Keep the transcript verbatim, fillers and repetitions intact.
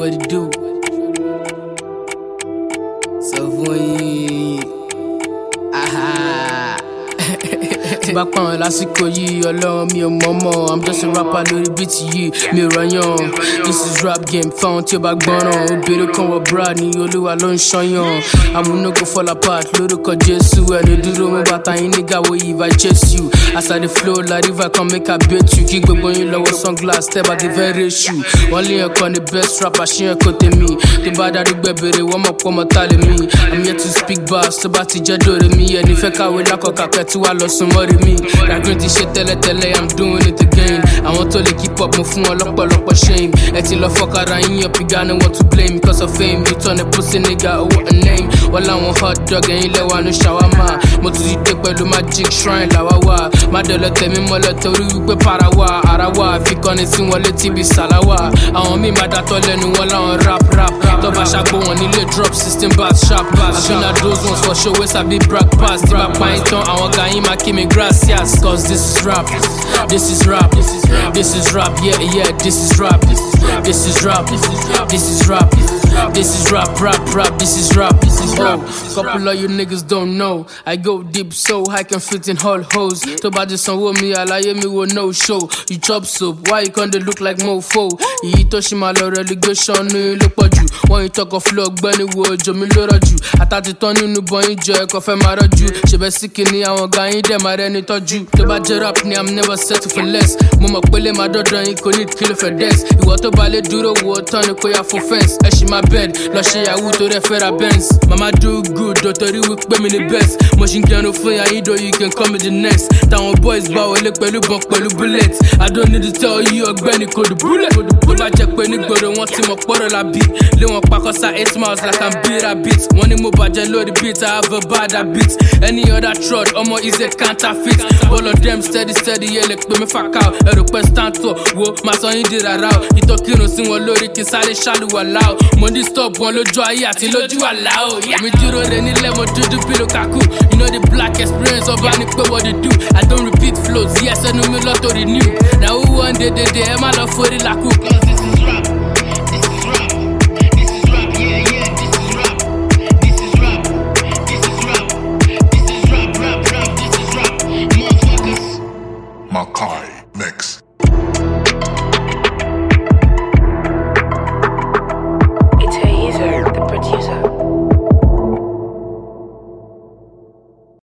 what it do. So boy, aha. Back on lásìkò yìí, Ọlọ́run mi ò mọ̀mọ́. I'm just a rapper lórí beat yìí, mi ò rọyàn. This is rap game, fáwọn tí ó bá gbọ́ràn. Obìnrin kan wọ bra ní Olúwa ló ń ṣọyàn. Àmúná go fall apart lórúkọ Jésù. Ẹni dúró mú bàtà yín nígà wo if I chase you. As I dey flow like river can make I bait you. Kí gbogbo yín lọ́wọ́ sunglass step at the very shoe. Wọ́n lé ẹ̀kọ́ ní best rapper ṣí ẹ̀kọ́ tèmi. Tí bá darí gbẹ̀bẹ̀rẹ̀ wọ́n mọ̀ pọ́ mọ́ tá lè mí. I'm here to speak bars tó bá ti jẹ́ dòrè mi. Ẹni fẹ́ kàwé lákọ̀ọ́kà pẹ́ tí wàá lọ sùn mọ́rí mi. Ragrin ti ṣe tẹ́lẹ̀tẹ́lẹ̀, I'm doing it again. Àwọn tó lè keep up mo fún wọn lọ́pọ̀lọpọ̀ shame. Ẹ ti lọ fọ́kàrà yín up, you got no one to blame. Cause of fame, you turn a pussy nigga, oh what a name. Wọ́n láwọn hot dog ẹ̀yin lẹ́wà ní shawarma. Mo tún ti dé pẹ̀lú magic shrine làwa wà. Má dọ̀lọ́ tẹ̀mí mọ́lẹ̀ torí wípé para wà. Ara wà, àfikọ́ni sí wọn létí bí sàláwà. Àwọn míì máa dàtọ̀ lẹ́nu wọn láwọn rap rap. Tó bá ṣàgbó wọn nílé drop system bass sharp bass. Àfihàn those ones for show wey sabi brag pass. Tí bá pa yín tán, àwọn ga yín máa kí mi gracias. Cause this is rap, this is rap, this is rap, this is rap, yeah, yeah, this is rap, this is rap, this is rap, this is rap, this is rap, rap, rap, this is rap, this is rap. Couple of you niggas don't know, I go deep so I can fit in whole hoes. To buy this song with me, alaye me with no show. You chop soup, why you can't look like mofo? You to shima lo relegation, no look at you. When you talk of flog, bunny wood, you me lora you. I thought it on you, no boy, enjoy, coffee mara you. She be sick in the hour, guy in them, I didn't touch you. To buy rap ni I'm never settle for less. Mo mọ̀ pé lè máa dọ́dọ̀ yín kò need kill for death. Ìwọ tó bá lè dúró wo tán ni kò yà for fence. Ẹ ṣì máa bed lọ ṣe yahoo tó rẹ̀ fẹ́ ra Benz. Mama do good dọ̀tọ̀rí wípé mi ni best. Mo ṣì ń gẹnu fún yàrá ìdó you can come me the next. Táwọn boys bá wọlé pẹ̀lú bọn pẹ̀lú bullet. I don't need to tell you ọgbẹ́ni kò dùn bullet. Bó bá jẹ́ pé nígboro wọn ti mọ̀ pọ́rọ̀ la bí. Lé wọn pakọ́sá eight miles like I'm beat a beat. Wọ́n ní mo bàjẹ́ lórí beat, I have a bad habit. Any other trod, ọmọ is a counterfeit. All of them steady steady yeah like pé mi fà ká o. Ẹ̀rù pẹ́ stand tó wo máa sọ yín di rárá o. Ìtọ́kírun sí wọn lórí kí sáré ṣàlùwà lá o. Mo ní stop wọn lójú ayé àti lójú àlá o. Èmi dúró de nílẹ̀ mo dúdú bí Lukaku. You know the black experience ọba ni pé what they do. I don't repeat flows, yes ẹnu mi lọ́tọ̀ renew. Na who one day dey dey ẹ má lọ forí làkú. Cause this is rap.